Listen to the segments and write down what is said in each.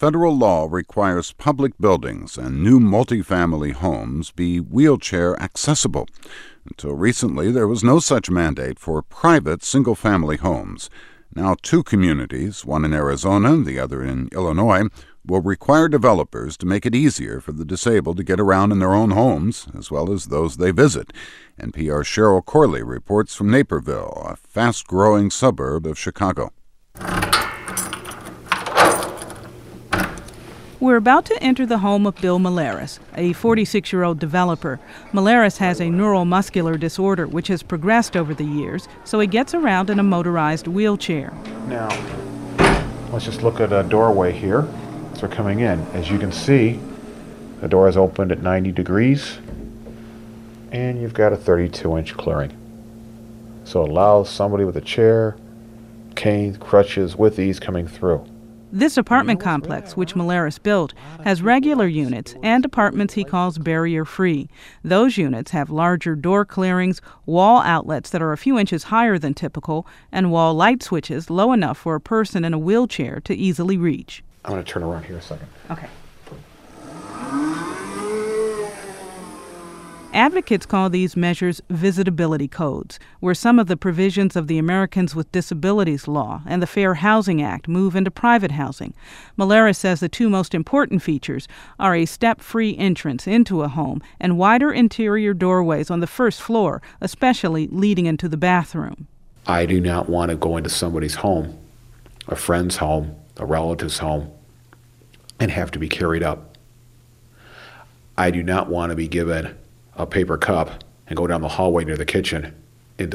Federal law requires public buildings and new multifamily homes be wheelchair accessible. Until recently, there was no such mandate for private single-family homes. Now 2 communities, one in Arizona, the other in Illinois, will require developers to make it easier for the disabled to get around in their own homes, as well as those they visit. NPR's Cheryl Corley reports from Naperville, a fast-growing suburb of Chicago. We're about to enter the home of Bill Malaris, a 46-year-old developer. Malaris has a neuromuscular disorder which has progressed over the years, so he gets around in a motorized wheelchair. Now, let's just look at a doorway here. So we're coming in. As you can see, the door is opened at 90 degrees, and you've got a 32-inch clearing. So it allows somebody with a chair, cane, crutches, with ease coming through. This apartment complex, which Malaris built, has regular units and apartments he calls barrier-free. Those units have larger door clearings, wall outlets that are a few inches higher than typical, and wall light switches low enough for a person in a wheelchair to easily reach. I'm going to turn around here a second. Okay. Advocates call these measures visitability codes, where some of the provisions of the Americans with Disabilities Law and the Fair Housing Act move into private housing. Malaris says the 2 most important features are a step-free entrance into a home and wider interior doorways on the first floor, especially leading into the bathroom. I do not want to go into somebody's home, a friend's home, a relative's home, and have to be carried up. I do not want to be given a paper cup and go down the hallway near the kitchen and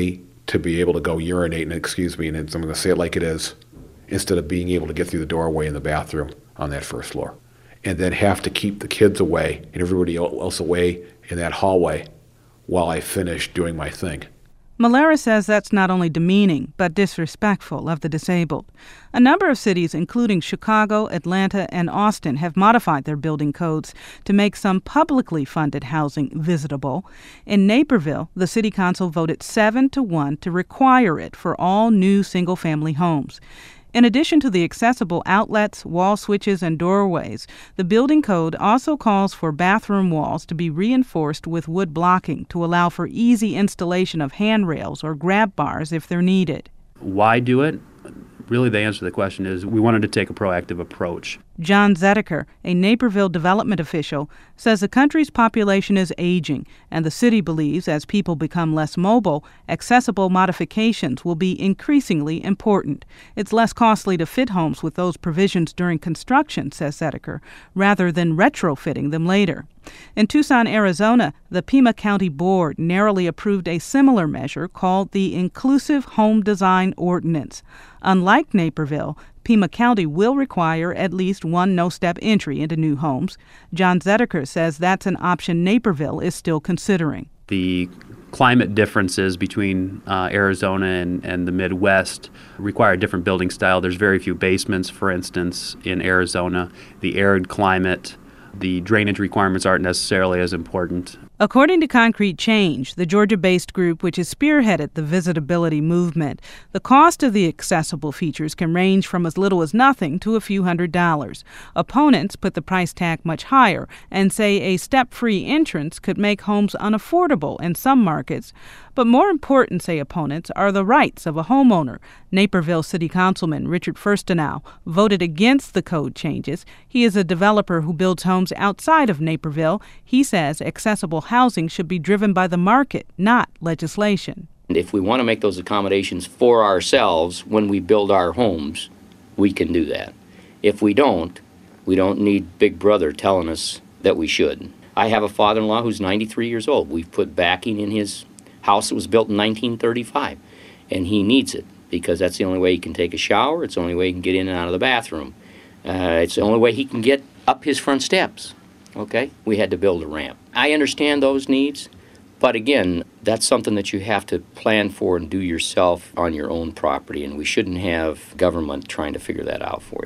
to be able to go urinate, and excuse me, and I'm going to say it like it is, instead of being able to get through the doorway in the bathroom on that first floor. And then have to keep the kids away and everybody else away in that hallway while I finish doing my thing. Malaris says that's not only demeaning, but disrespectful of the disabled. A number of cities, including Chicago, Atlanta, and Austin, have modified their building codes to make some publicly funded housing visitable. In Naperville, the city council voted 7-1 to require it for all new single-family homes. In addition to the accessible outlets, wall switches, and doorways, the building code also calls for bathroom walls to be reinforced with wood blocking to allow for easy installation of handrails or grab bars if they're needed. Why do it? Really, the answer to the question is we wanted to take a proactive approach. John Zedeker, a Naperville development official, says the country's population is aging, and the city believes as people become less mobile, accessible modifications will be increasingly important. It's less costly to fit homes with those provisions during construction, says Zedeker, rather than retrofitting them later. In Tucson, Arizona, the Pima County Board narrowly approved a similar measure called the Inclusive Home Design Ordinance. Unlike Naperville, Pima County will require at least one no-step entry into new homes. John Zedeker says that's an option Naperville is still considering. The climate differences between Arizona and the Midwest require a different building style. There's very few basements, for instance, in Arizona. The arid climate, the drainage requirements aren't necessarily as important. According to Concrete Change, the Georgia-based group which has spearheaded the visitability movement, the cost of the accessible features can range from as little as nothing to a few $100s. Opponents put the price tag much higher and say a step-free entrance could make homes unaffordable in some markets. But more important, say opponents, are the rights of a homeowner. Naperville City Councilman Richard Firstenau voted against the code changes. He is a developer who builds homes outside of Naperville. He says accessible housing should be driven by the market, not legislation. And if we want to make those accommodations for ourselves when we build our homes, we can do that. If we don't need Big Brother telling us that we should. I have a father-in-law who's 93 years old. We've put backing in his house that was built in 1935, and he needs it because that's the only way he can take a shower. It's the only way he can get in and out of the bathroom. It's the only way he can get up his front steps. Okay? We had to build a ramp. I understand those needs, but again, that's something that you have to plan for and do yourself on your own property, and we shouldn't have government trying to figure that out for you.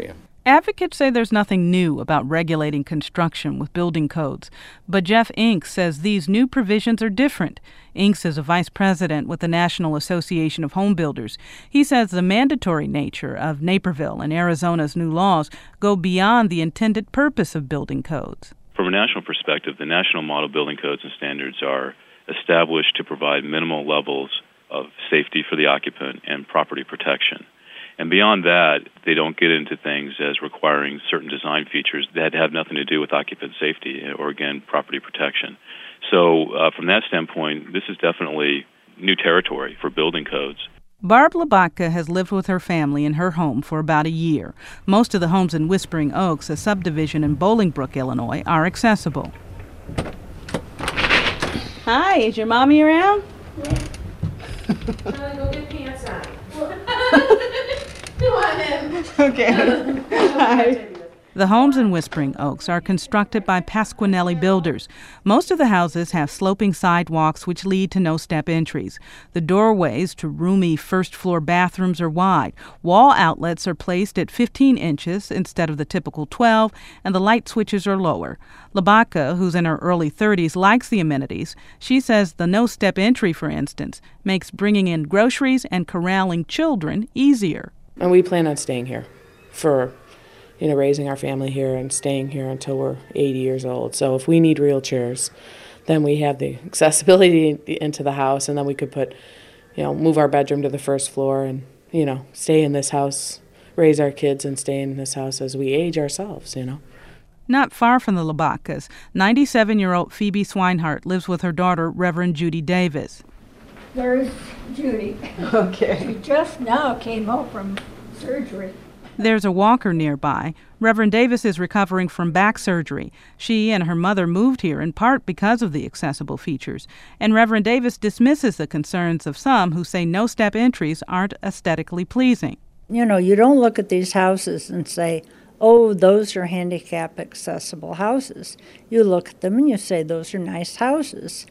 Advocates say there's nothing new about regulating construction with building codes, but Jeff Inks says these new provisions are different. Inks is a vice president with the National Association of Home Builders. He says the mandatory nature of Naperville and Arizona's new laws go beyond the intended purpose of building codes. From a national perspective, the National Model Building Codes and Standards are established to provide minimal levels of safety for the occupant and property protection. And beyond that, they don't get into things as requiring certain design features that have nothing to do with occupant safety or, again, property protection. So from that standpoint, this is definitely new territory for building codes. Barb Labatka has lived with her family in her home for about a year. Most of the homes in Whispering Oaks, a subdivision in Bolingbrook, Illinois, are accessible. Hi, is your mommy around? Yeah. Go get pants on. Come on in. Okay. Hi. The homes in Whispering Oaks are constructed by Pasquinelli Builders. Most of the houses have sloping sidewalks which lead to no-step entries. The doorways to roomy first-floor bathrooms are wide. Wall outlets are placed at 15 inches instead of the typical 12, and the light switches are lower. Labatka, who's in her early 30s, likes the amenities. She says the no-step entry, for instance, makes bringing in groceries and corralling children easier. And we plan on staying here for raising our family here and staying here until we're 80 years old. So if we need wheelchairs, then we have the accessibility into the house, and then we could put, move our bedroom to the first floor and, stay in this house, raise our kids and stay in this house as we age ourselves, Not far from the Labatkas, 97-year-old Phoebe Swinehart lives with her daughter, Reverend Judy Davis. There's Judy. Okay. She just now came home from surgery. There's a walker nearby. Reverend Davis is recovering from back surgery. She and her mother moved here in part because of the accessible features. And Reverend Davis dismisses the concerns of some who say no-step entries aren't aesthetically pleasing. You don't look at these houses and say, oh, those are handicap accessible houses. You look at them and you say, those are nice houses.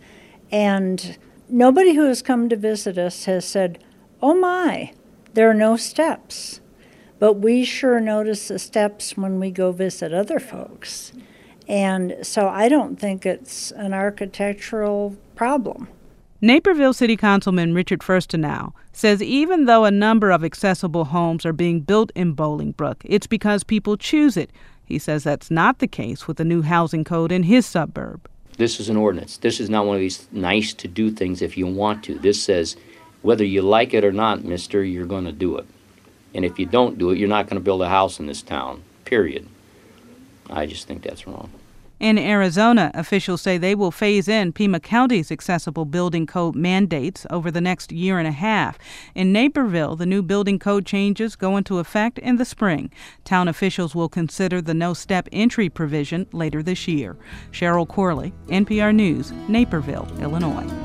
And nobody who has come to visit us has said, oh my, there are no steps. But we sure notice the steps when we go visit other folks. And so I don't think it's an architectural problem. Naperville City Councilman Richard Firstenau says even though a number of accessible homes are being built in Bolingbrook, it's because people choose it. He says that's not the case with the new housing code in his suburb. This is an ordinance. This is not one of these nice to do things if you want to. This says whether you like it or not, mister, you're going to do it. And if you don't do it, you're not going to build a house in this town, period. I just think that's wrong. In Arizona, officials say they will phase in Pima County's accessible building code mandates over the next year and a half. In Naperville, the new building code changes go into effect in the spring. Town officials will consider the no-step entry provision later this year. Cheryl Corley, NPR News, Naperville, Illinois.